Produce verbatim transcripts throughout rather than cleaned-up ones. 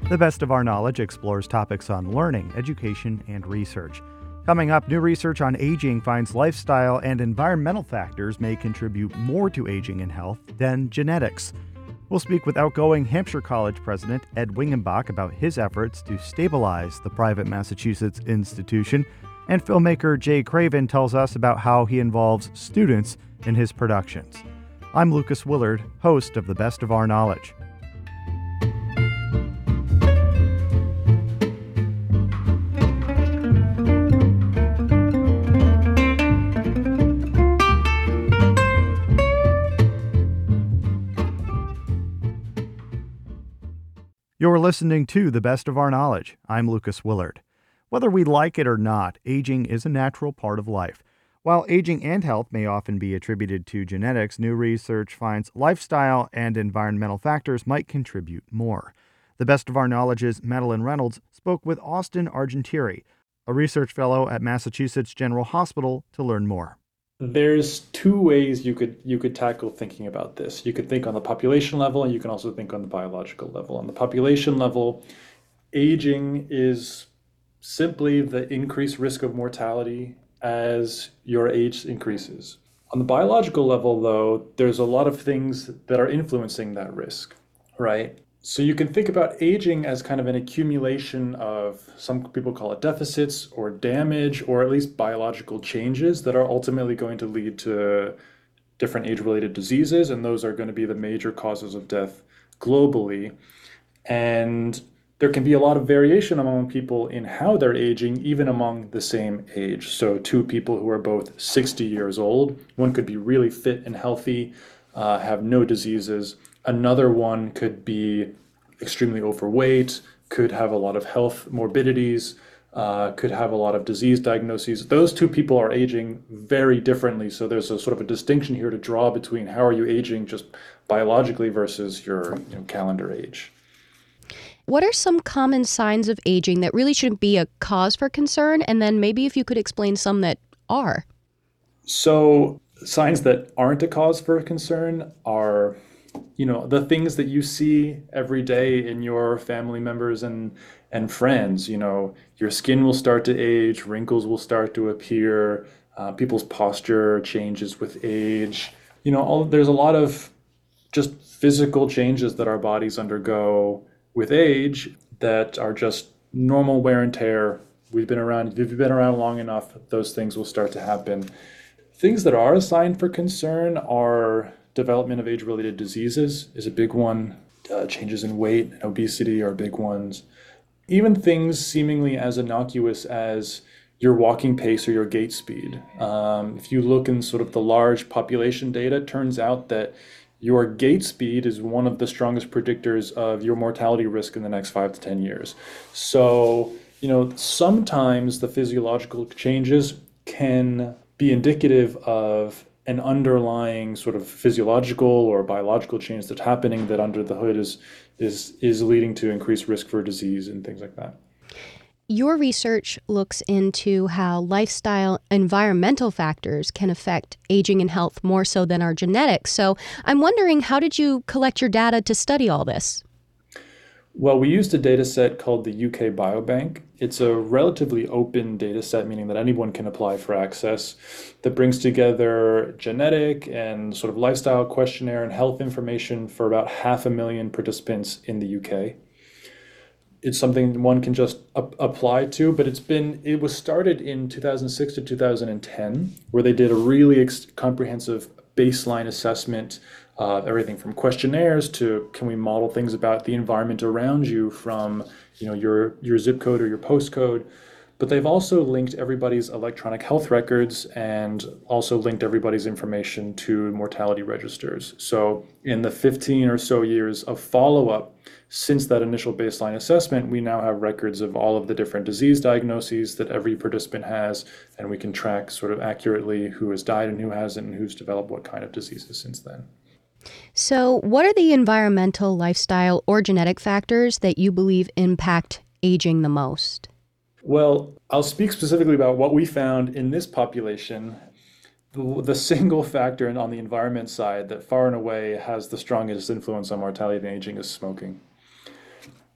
The Best of Our Knowledge explores topics on learning, education, and research. Coming up, new research on aging finds lifestyle and environmental factors may contribute more to aging and health than genetics. We'll speak with outgoing Hampshire College president Ed Wingenbach about his efforts to stabilize the private Massachusetts institution. And filmmaker Jay Craven tells us about how he involves students in his productions. I'm Lucas Willard, host of The Best of Our Knowledge. You're listening to The Best of Our Knowledge. I'm Lucas Willard. Whether we like it or not, aging is a natural part of life. While aging and health may often be attributed to genetics, new research finds lifestyle and environmental factors might contribute more. The Best of Our Knowledge's Madeline Reynolds spoke with Austin Argentieri, a research fellow at Massachusetts General Hospital, to learn more. There's two ways you could you could tackle thinking about this. You could think on the population level, and you can also think on the biological level. On the population level, aging is simply the increased risk of mortality as your age increases. On the biological level, though, there's a lot of things that are influencing that risk, right? So you can think about aging as kind of an accumulation of, some people call it deficits or damage, or at least biological changes that are ultimately going to lead to different age-related diseases, and those are going to be the major causes of death globally. And there can be a lot of variation among people in how they're aging, even among the same age. So two people who are both sixty years old, one could be really fit and healthy, uh, have no diseases. Another one could be extremely overweight, could have a lot of health morbidities, uh, could have a lot of disease diagnoses. Those two people are aging very differently. So there's a sort of a distinction here to draw between how are you aging just biologically versus your you know, calendar age. What are some common signs of aging that really shouldn't be a cause for concern? And then maybe if you could explain some that are. So signs that aren't a cause for concern are, you know, the things that you see every day in your family members and and friends. You know, your skin will start to age, wrinkles will start to appear, uh, people's posture changes with age. You know, all, there's a lot of just physical changes that our bodies undergo with age that are just normal wear and tear. We've been around, if you've been around long enough, those things will start to happen. Things that are a sign for concern are development of age-related diseases is a big one. Uh, changes in weight and obesity are big ones. Even things seemingly as innocuous as your walking pace or your gait speed. Um, if you look in sort of the large population data, it turns out that your gait speed is one of the strongest predictors of your mortality risk in the next five to ten years. So, you know, sometimes the physiological changes can be indicative of an underlying sort of physiological or biological change that's happening that under the hood is is is leading to increased risk for disease and things like that. Your research looks into how lifestyle environmental factors can affect aging and health more so than our genetics. So I'm wondering, how did you collect your data to study all this? Well, we used a data set called the U K Biobank. It's a relatively open data set, meaning that anyone can apply for access, that brings together genetic and sort of lifestyle questionnaire and health information for about half a million participants in the U K. It's something one can just a- apply to, but it's been, it was started in two thousand six to two thousand ten, where they did a really ex- comprehensive baseline assessment of everything from questionnaires to can we model things about the environment around you from, you know, your, your zip code or your postcode. But they've also linked everybody's electronic health records and also linked everybody's information to mortality registers. So in the fifteen or so years of follow-up since that initial baseline assessment, we now have records of all of the different disease diagnoses that every participant has, and we can track sort of accurately who has died and who hasn't and who's developed what kind of diseases since then. So what are the environmental, lifestyle, or genetic factors that you believe impact aging the most? Well, I'll speak specifically about what we found in this population. The, the single factor in, on the environment side that far and away has the strongest influence on mortality and aging is smoking.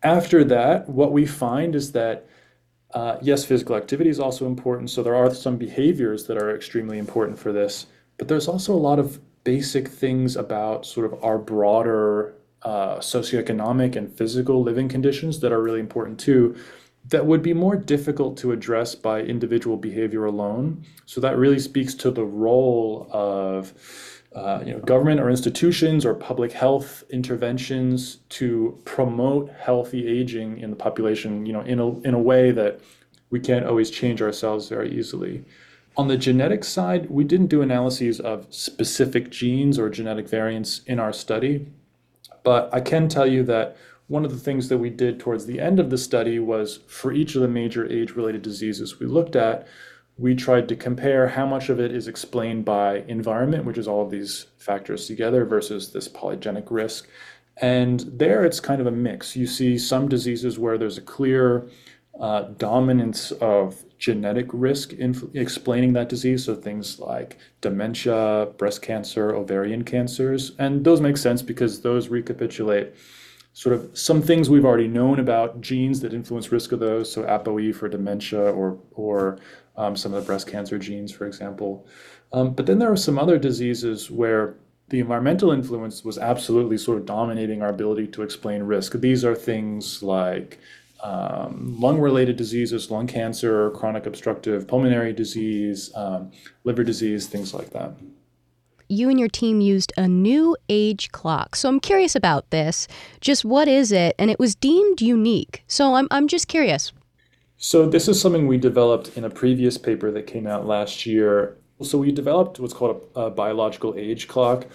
After that, what we find is that uh, yes, physical activity is also important. So there are some behaviors that are extremely important for this, but there's also a lot of basic things about sort of our broader uh, socioeconomic and physical living conditions that are really important too, that would be more difficult to address by individual behavior alone. So that really speaks to the role of uh, you know, government or institutions or public health interventions to promote healthy aging in the population, you know, in a, in a way that we can't always change ourselves very easily. On the genetic side, we didn't do analyses of specific genes or genetic variants in our study, but I can tell you that one of the things that we did towards the end of the study was for each of the major age-related diseases we looked at, we tried to compare how much of it is explained by environment, which is all of these factors together, versus this polygenic risk. And there it's kind of a mix. You see some diseases where there's a clear uh, dominance of genetic risk in explaining that disease. So things like dementia, breast cancer, ovarian cancers. And those make sense because those recapitulate sort of some things we've already known about genes that influence risk of those. So ApoE for dementia or, or um, some of the breast cancer genes, for example. Um, but then there are some other diseases where the environmental influence was absolutely sort of dominating our ability to explain risk. These are things like um, lung-related diseases, lung cancer, chronic obstructive pulmonary disease, um, liver disease, things like that. You and your team used a new age clock. So I'm curious about this. Just what is it? And it was deemed unique. So I'm I'm just curious. So this is something we developed in a previous paper that came out last year. So we developed what's called a, a biological age clock.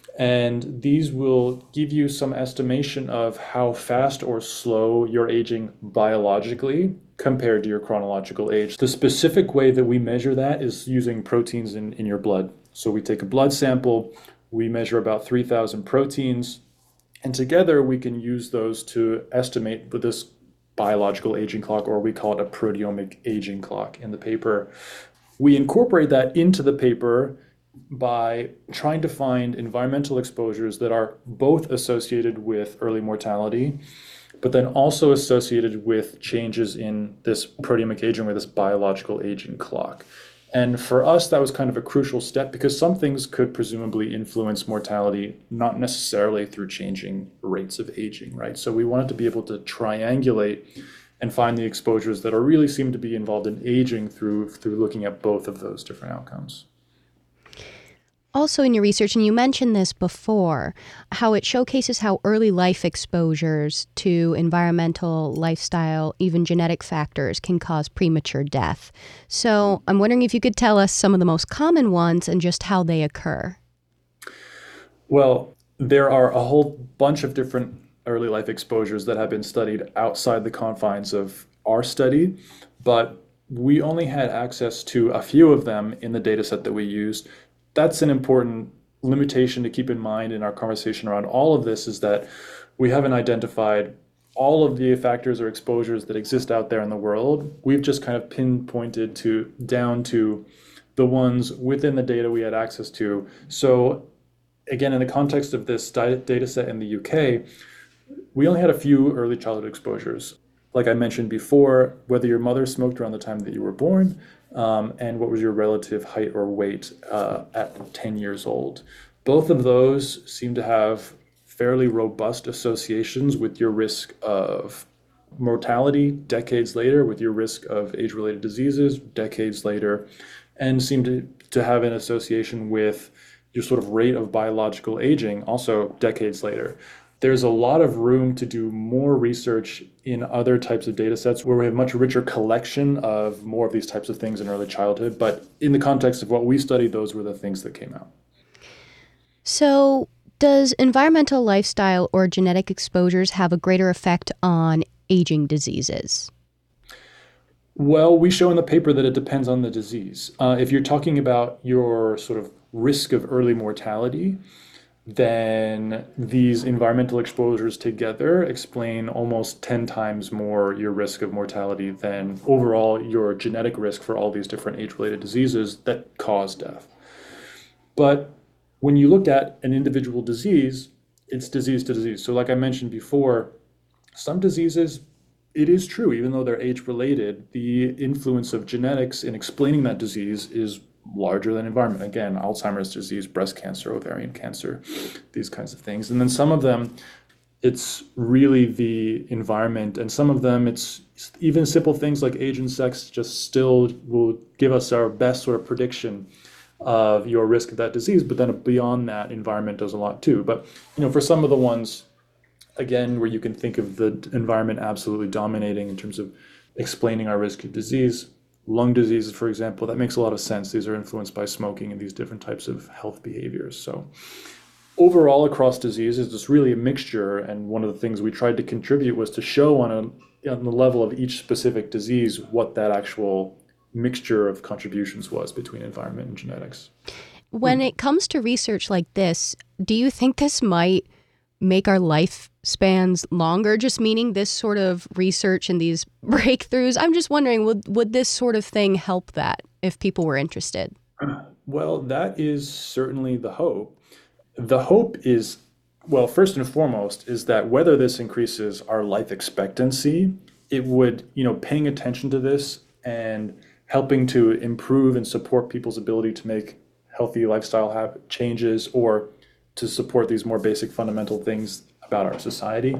And these will give you some estimation of how fast or slow you're aging biologically compared to your chronological age. The specific way that we measure that is using proteins in, in your blood. So we take a blood sample, we measure about three thousand proteins, and together we can use those to estimate with this biological aging clock, or we call it a proteomic aging clock in the paper. We incorporate that into the paper by trying to find environmental exposures that are both associated with early mortality, but then also associated with changes in this proteomic aging or this biological aging clock. And for us, that was kind of a crucial step because some things could presumably influence mortality, not necessarily through changing rates of aging, right? So we wanted to be able to triangulate and find the exposures that are really seem to be involved in aging through through looking at both of those different outcomes. Also in your research, and you mentioned this before, how it showcases how early life exposures to environmental, lifestyle, even genetic factors can cause premature death. So I'm wondering if you could tell us some of the most common ones and just how they occur. Well, there are a whole bunch of different early life exposures that have been studied outside the confines of our study, but we only had access to a few of them in the data set that we used. That's an important limitation to keep in mind in our conversation around all of this, is that we haven't identified all of the factors or exposures that exist out there in the world. We've just kind of pinpointed to down to the ones within the data we had access to. So again, in the context of this data set in the U K, we only had a few early childhood exposures. Like I mentioned before, whether your mother smoked around the time that you were born, um, and what was your relative height or weight uh, at ten years old. Both of those seem to have fairly robust associations with your risk of mortality decades later, with your risk of age-related diseases decades later, and seem to, to have an association with your sort of rate of biological aging also decades later. There's a lot of room to do more research in other types of data sets where we have much richer collection of more of these types of things in early childhood. But in the context of what we studied, those were the things that came out. So does environmental, lifestyle, or genetic exposures have a greater effect on aging diseases? Well, we show in the paper that it depends on the disease. Uh, if you're talking about your sort of risk of early mortality, then these environmental exposures together explain almost ten times more your risk of mortality than overall your genetic risk for all these different age-related diseases that cause death. But when you look at an individual disease, it's disease to disease. So like I mentioned before, some diseases, it is true, even though they're age-related, the influence of genetics in explaining that disease is larger than environment. Again, Alzheimer's disease, breast cancer, ovarian cancer, these kinds of things. And then some of them, it's really the environment, and some of them, it's even simple things like age and sex just still will give us our best sort of prediction of your risk of that disease. But then beyond that, environment does a lot too. But you know, for some of the ones, again, where you can think of the environment absolutely dominating in terms of explaining our risk of disease, lung diseases, for example, that makes a lot of sense. These are influenced by smoking and these different types of health behaviors. So overall, across diseases, it's really a mixture. And one of the things we tried to contribute was to show on, a, on the level of each specific disease what that actual mixture of contributions was between environment and genetics. When it comes to research like this, do you think this might make our lifespans longer, just meaning this sort of research and these breakthroughs? I'm just wondering, would would this sort of thing help that if people were interested? Well, that is certainly the hope. The hope is, well, first and foremost, is that whether this increases our life expectancy, it would, you know, paying attention to this and helping to improve and support people's ability to make healthy lifestyle habit changes or to support these more basic fundamental things about our society.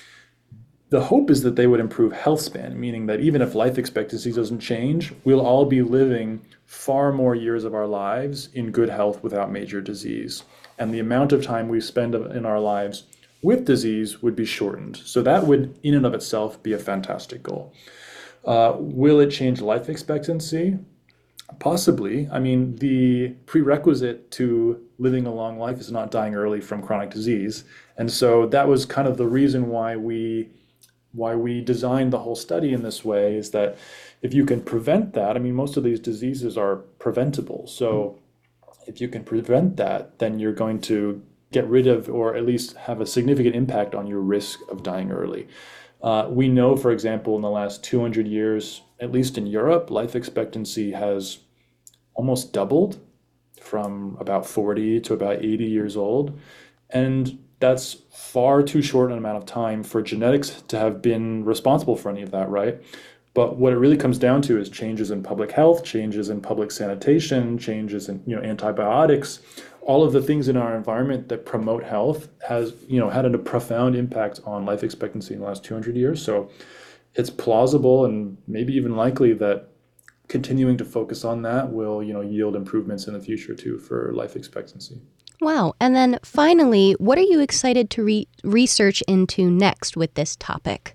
The hope is that they would improve health span, meaning that even if life expectancy doesn't change, we'll all be living far more years of our lives in good health without major disease. And the amount of time we spend in our lives with disease would be shortened. So that would, in and of itself, be a fantastic goal. Uh, will it change life expectancy? Possibly. I mean, the prerequisite to living a long life is not dying early from chronic disease. And so that was kind of the reason why we why we designed the whole study in this way, is that if you can prevent that, I mean, most of these diseases are preventable. So if you can prevent that, then you're going to get rid of, or at least have a significant impact on your risk of dying early. Uh, we know, for example, in the last two hundred years, at least in Europe, life expectancy has almost doubled from about forty to about eighty years old. And that's far too short an amount of time for genetics to have been responsible for any of that, right? But what it really comes down to is changes in public health, changes in public sanitation, changes in, you know, antibiotics. All of the things in our environment that promote health has, you know, had a profound impact on life expectancy in the last two hundred years. So it's plausible and maybe even likely that continuing to focus on that will, you know, yield improvements in the future too for life expectancy. Wow. And then finally, what are you excited to re- research into next with this topic?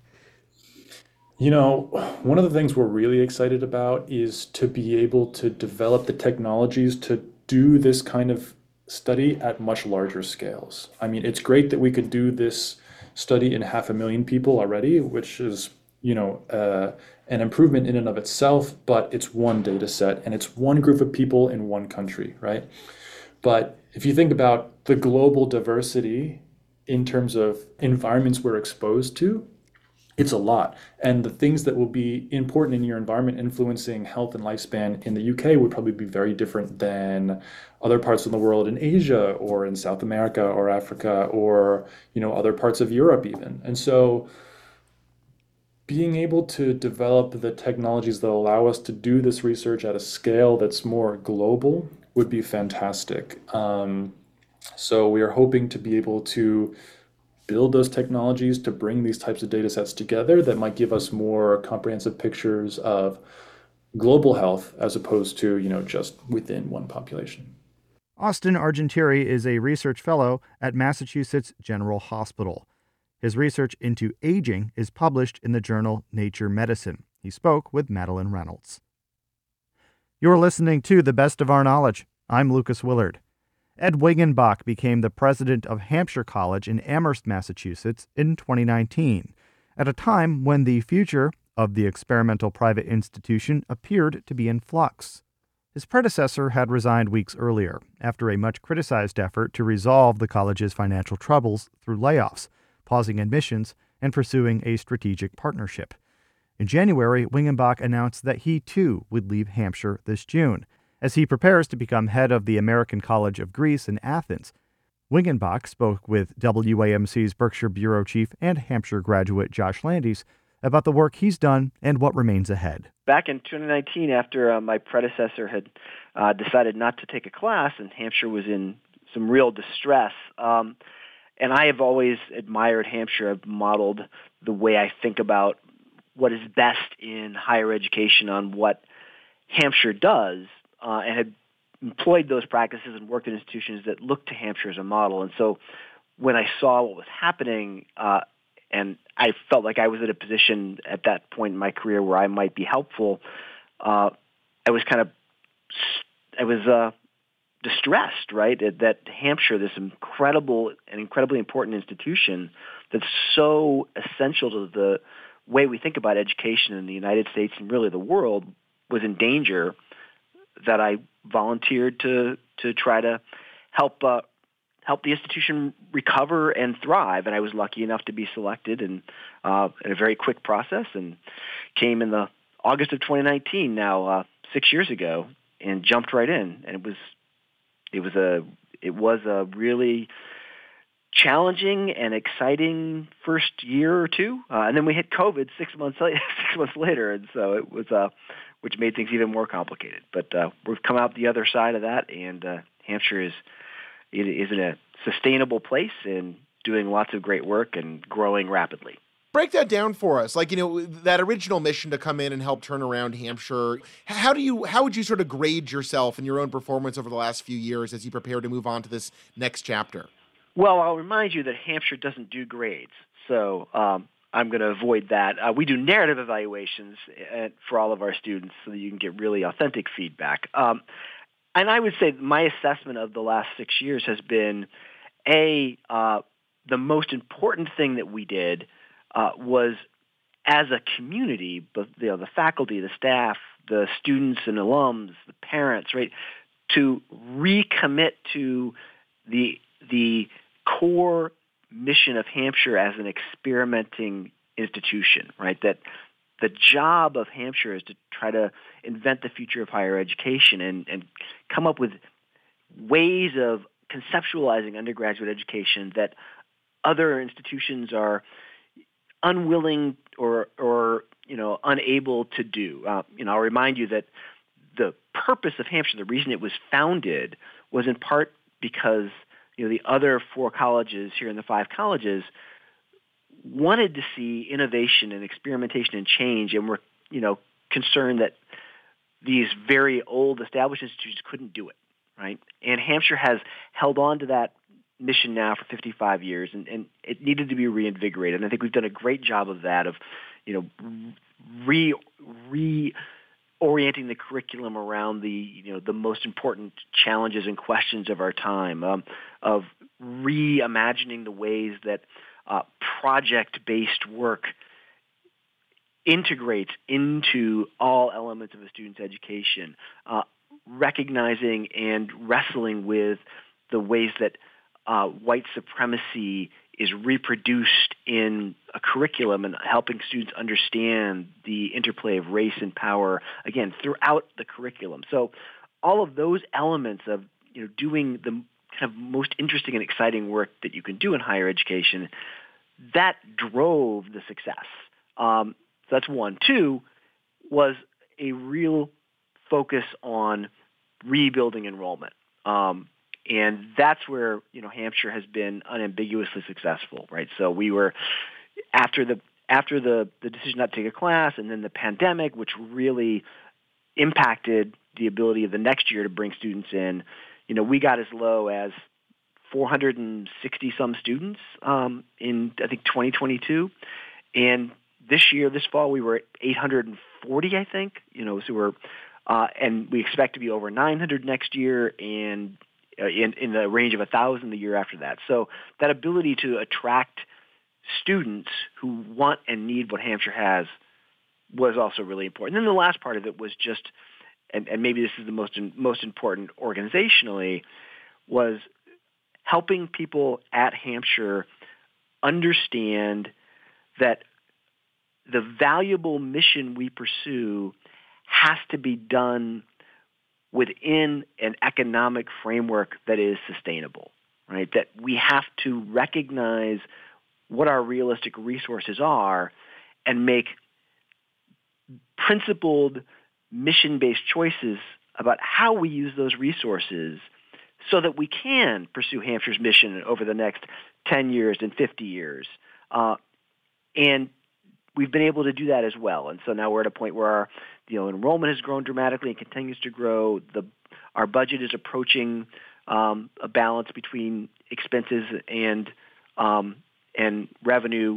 You know, one of the things we're really excited about is to be able to develop the technologies to do this kind of study at much larger scales. I mean, it's great that we could do this study in half a million people already, which is, you know, uh, an improvement in and of itself, but it's one data set and it's one group of people in one country, right? But if you think about the global diversity in terms of environments we're exposed to, it's a lot. And the things that will be important in your environment influencing health and lifespan in the U K would probably be very different than other parts of the world in Asia or in South America or Africa or, you know, other parts of Europe even. And so being able to develop the technologies that allow us to do this research at a scale that's more global would be fantastic. Um, so we are hoping to be able to build those technologies to bring these types of data sets together that might give us more comprehensive pictures of global health as opposed to, you know, just within one population. Austin Argentieri is a research fellow at Massachusetts General Hospital. His research into aging is published in the journal Nature Medicine. He spoke with Madeline Reynolds. You're listening to The Best of Our Knowledge. I'm Lucas Willard. Ed Wingenbach became the president of Hampshire College in Amherst, Massachusetts in twenty nineteen, at a time when the future of the experimental private institution appeared to be in flux. His predecessor had resigned weeks earlier after a much criticized effort to resolve the college's financial troubles through layoffs, pausing admissions, and pursuing a strategic partnership. In January, Wingenbach announced that he too would leave Hampshire this June, as he prepares to become head of the American College of Greece in Athens. Wingenbach spoke with W A M C's Berkshire Bureau Chief and Hampshire graduate Josh Landis about the work he's done and what remains ahead. Back in twenty nineteen, after uh, my predecessor had uh, decided not to take a class and Hampshire was in some real distress, um, and I have always admired Hampshire. I've modeled the way I think about what is best in higher education on what Hampshire does, uh, and had employed those practices and worked in institutions that looked to Hampshire as a model. And so when I saw what was happening, uh, and I felt like I was at a position at that point in my career where I might be helpful, uh, I was kind of, I was uh, distressed, right, that Hampshire, this incredible and incredibly important institution that's so essential to the way we think about education in the United States and really the world, was in danger, that I volunteered to to try to help uh, help the institution recover and thrive. And I was lucky enough to be selected and uh, in a very quick process, and came in the August of twenty nineteen, now uh, six years ago, and jumped right in. And it was it was a it was a really challenging and exciting first year or two, uh, and then we hit COVID six months later, six months later, and so it was uh, which made things even more complicated. But uh, we've come out the other side of that, and uh, Hampshire is it is in a sustainable place and doing lots of great work and growing rapidly. Break that down for us. Like, you know, that original mission to come in and help turn around Hampshire. How do you, how would you sort of grade yourself and your own performance over the last few years as you prepare to move on to this next chapter? Well, I'll remind you that Hampshire doesn't do grades, so um, I'm going to avoid that. Uh, we do narrative evaluations uh, for all of our students so that you can get really authentic feedback. Um, and I would say my assessment of the last six years has been, A, uh, the most important thing that we did uh, was, as a community, but you know, the faculty, the staff, the students and alums, the parents, right, to recommit to the the core mission of Hampshire as an experimenting institution, right? That the job of Hampshire is to try to invent the future of higher education and, and come up with ways of conceptualizing undergraduate education that other institutions are unwilling or, or you know, unable to do. Uh, you know, I'll remind you that the purpose of Hampshire, the reason it was founded, was in part because you know, the other four colleges here in the five colleges wanted to see innovation and experimentation and change, and were, you know, concerned that these very old established institutions couldn't do it, right? And Hampshire has held on to that mission now for fifty-five years, and, and it needed to be reinvigorated. And I think we've done a great job of that, of, you know, re re. orienting the curriculum around the you know the most important challenges and questions of our time, um, of reimagining the ways that uh, project-based work integrates into all elements of a student's education, uh, recognizing and wrestling with the ways that uh, white supremacy is reproduced in a curriculum and helping students understand the interplay of race and power, again, throughout the curriculum. So all of those elements of, you know, doing the kind of most interesting and exciting work that you can do in higher education, that drove the success. Um, so that's one. Two was a real focus on rebuilding enrollment. Um, And that's where, you know, Hampshire has been unambiguously successful, right? So we were, after the after the, the decision not to take a class and then the pandemic, which really impacted the ability of the next year to bring students in, you know, we got as low as four hundred sixty some students um, in, I think, twenty twenty-two. And this year, this fall, we were at eight hundred forty, I think, you know, so we're, uh, and we expect to be over nine hundred next year, and Uh, in, in the range of one thousand the year after that. So that ability to attract students who want and need what Hampshire has was also really important. And then the last part of it was just, and, and maybe this is the most most important organizationally, was helping people at Hampshire understand that the valuable mission we pursue has to be done within an economic framework that is sustainable. right? That we have to recognize what our realistic resources are and make principled, mission-based choices about how we use those resources so that we can pursue Hampshire's mission over the next ten years and fifty years. Uh, and we've been able to do that as well. And so now we're at a point where our you know, enrollment has grown dramatically and continues to grow. The, our budget is approaching um, a balance between expenses and um, and revenue,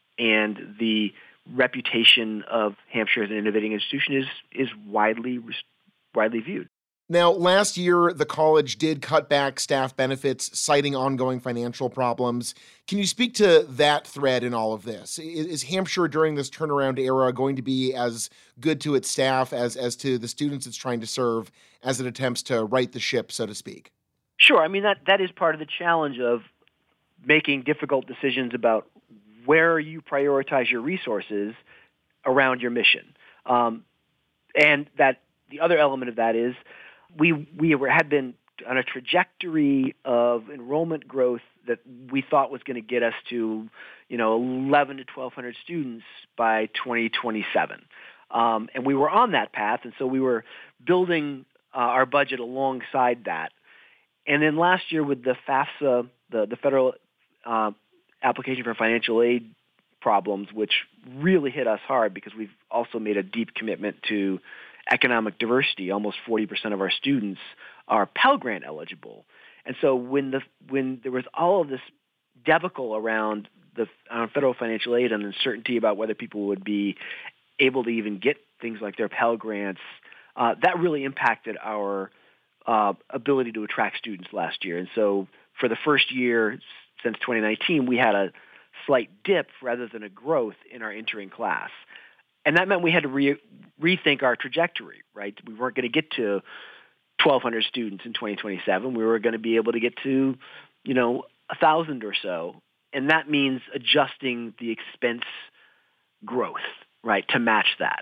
and the reputation of Hampshire as an innovating institution is is widely widely viewed. Now, last year, the college did cut back staff benefits, citing ongoing financial problems. Can you speak to that thread in all of this? Is, is Hampshire during this turnaround era going to be as good to its staff as, as to the students it's trying to serve as it attempts to right the ship, so to speak? Sure. I mean, that, that is part of the challenge of making difficult decisions about where you prioritize your resources around your mission. Um, and that the other element of that is we we were, had been on a trajectory of enrollment growth that we thought was going to get us to, you know, eleven to twelve hundred students by twenty twenty-seven. Um, and we were on that path, and so we were building uh, our budget alongside that. And then last year with the FAFSA, the, the federal uh, application for financial aid problems, which really hit us hard because we've also made a deep commitment to economic diversity. Almost forty percent of our students are Pell Grant eligible. And so when the when there was all of this debacle around the uh, federal financial aid and uncertainty about whether people would be able to even get things like their Pell Grants, uh, that really impacted our uh, ability to attract students last year. And so for the first year since twenty nineteen, we had a slight dip rather than a growth in our entering class. And that meant we had to re- rethink our trajectory, right? We weren't going to get to twelve hundred students in twenty twenty-seven. We were going to be able to get to, you know, one thousand or so. And that means adjusting the expense growth, right, to match that.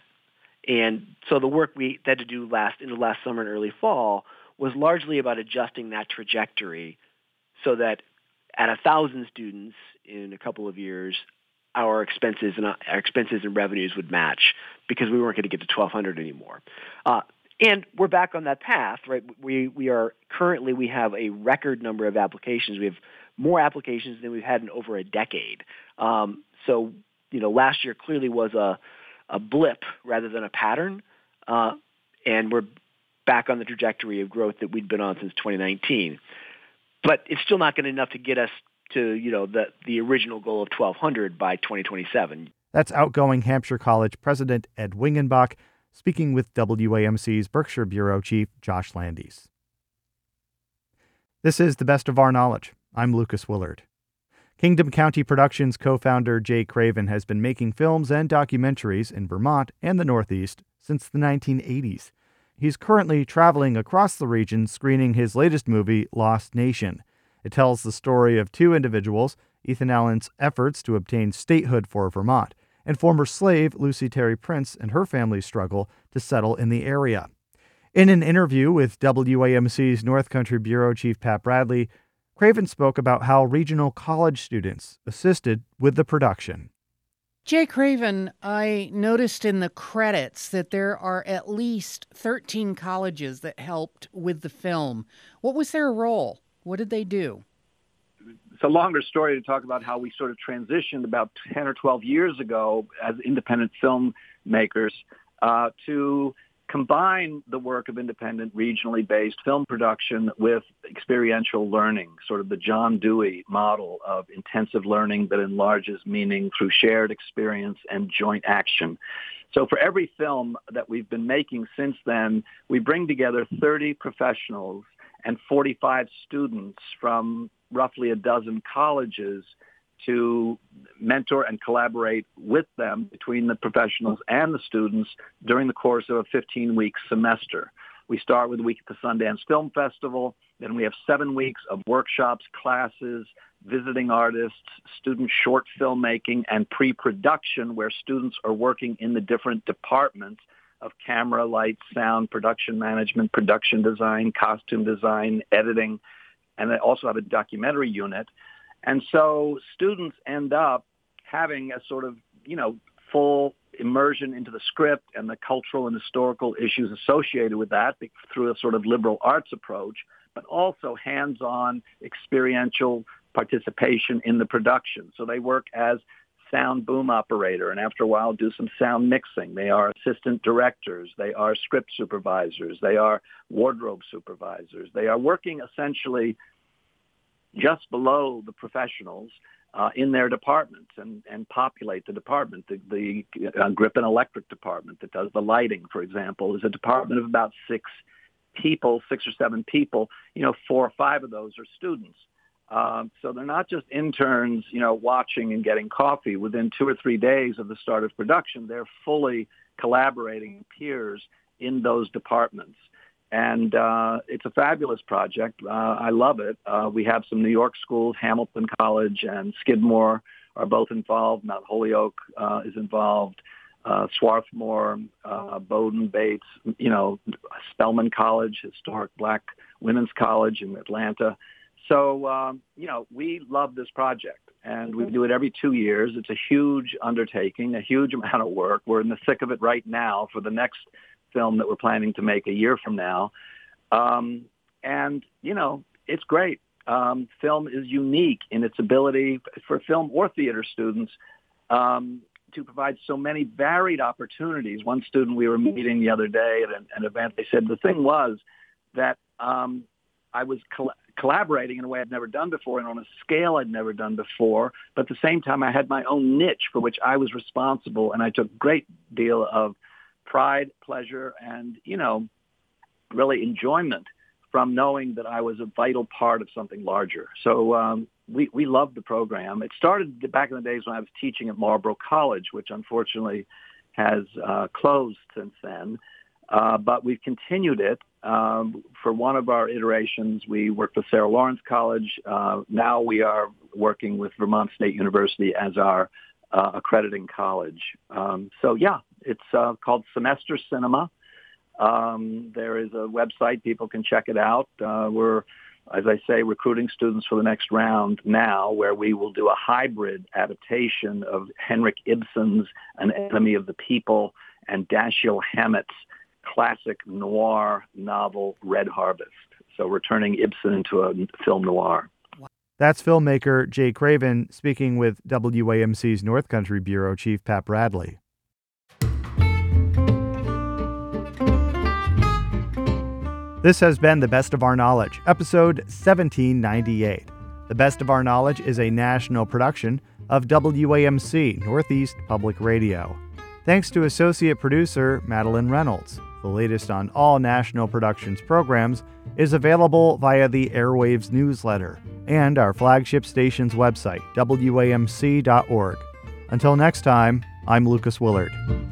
And so the work we had to do last in the last summer and early fall was largely about adjusting that trajectory so that at one thousand students in a couple of years, our expenses and our expenses and revenues would match because we weren't going to get to twelve hundred anymore. Uh, and we're back on that path, right? We we are currently, we have a record number of applications. We have more applications than we've had in over a decade. Um, so, you know, last year clearly was a, a blip rather than a pattern. Uh, and we're back on the trajectory of growth that we'd been on since twenty nineteen. But it's still not going to be enough to get us to, you know, the, the original goal of twelve hundred by twenty twenty-seven. That's outgoing Hampshire College President Ed Wingenbach speaking with W A M C's Berkshire Bureau Chief Josh Landis. This is The Best of Our Knowledge. I'm Lucas Willard. Kingdom County Productions co-founder Jay Craven has been making films and documentaries in Vermont and the Northeast since the nineteen eighties. He's currently traveling across the region screening his latest movie, Lost Nation. It tells the story of two individuals, Ethan Allen's efforts to obtain statehood for Vermont, and former slave Lucy Terry Prince and her family's struggle to settle in the area. In an interview with W A M C's North Country Bureau Chief Pat Bradley, Craven spoke about how regional college students assisted with the production. Jay Craven, I noticed in the credits that there are at least thirteen colleges that helped with the film. What was their role? What did they do? It's a longer story to talk about how we sort of transitioned about ten or twelve years ago as independent filmmakers uh, to combine the work of independent, regionally based film production with experiential learning, sort of the John Dewey model of intensive learning that enlarges meaning through shared experience and joint action. So for every film that we've been making since then, we bring together thirty professionals and forty-five students from roughly a dozen colleges to mentor and collaborate with them between the professionals and the students during the course of a fifteen-week semester. We start with a week at the Sundance Film Festival. Then we have seven weeks of workshops, classes, visiting artists, student short filmmaking, and pre-production where students are working in the different departments of camera, light, sound, production management, production design, costume design, editing, and they also have a documentary unit. And so students end up having a sort of, you know, full immersion into the script and the cultural and historical issues associated with that through a sort of liberal arts approach, but also hands-on experiential participation in the production. So they work as sound boom operator, and after a while do some sound mixing. They are assistant directors. They are script supervisors. They are wardrobe supervisors. They are working essentially just below the professionals uh, in their departments and, and populate the department. The, the uh, Grip and Electric department that does the lighting, for example, is a department of about six people, six or seven people. You know, four or five of those are students. Um, so they're not just interns, you know, watching and getting coffee. Within two or three days of the start of production, they're fully collaborating peers in those departments. And uh, it's a fabulous project. Uh, I love it. Uh, we have some New York schools, Hamilton College and Skidmore are both involved. Mount Holyoke uh, is involved. Uh, Swarthmore, uh, Bowdoin, Bates, you know, Spelman College, historic black women's college in Atlanta. So, um, you know, we love this project, and we do it every two years. It's a huge undertaking, a huge amount of work. We're in the thick of it right now for the next film that we're planning to make a year from now. Um, and, you know, it's great. Um, film is unique in its ability for film or theater students um, to provide so many varied opportunities. One student we were meeting the other day at an, an event, they said the thing was that um, I was coll- collaborating in a way I'd never done before and on a scale I'd never done before. But at the same time, I had my own niche for which I was responsible, and I took a great deal of pride, pleasure, and, you know, really enjoyment from knowing that I was a vital part of something larger. So um, we, we loved the program. It started back in the days when I was teaching at Marlborough College, which unfortunately has uh, closed since then. Uh, but we've continued it. Um, for one of our iterations, we worked with Sarah Lawrence College. Uh, now we are working with Vermont State University as our uh, accrediting college. Um, so, yeah, it's uh, called Semester Cinema. Um, there is a website. People can check it out. Uh, we're, as I say, recruiting students for the next round now, where we will do a hybrid adaptation of Henrik Ibsen's An Enemy of the People and Dashiell Hammett's classic noir novel, Red Harvest. So we're turning Ibsen into a film noir. That's filmmaker Jay Craven speaking with W A M C's North Country Bureau Chief Pat Bradley. This has been The Best of Our Knowledge, episode seventeen ninety-eight. The Best of Our Knowledge is a national production of W A M C, Northeast Public Radio. Thanks to associate producer Madeline Reynolds. The latest on all National Productions programs is available via the Airwaves newsletter and our flagship station's website, W A M C dot org. Until next time, I'm Lucas Willard.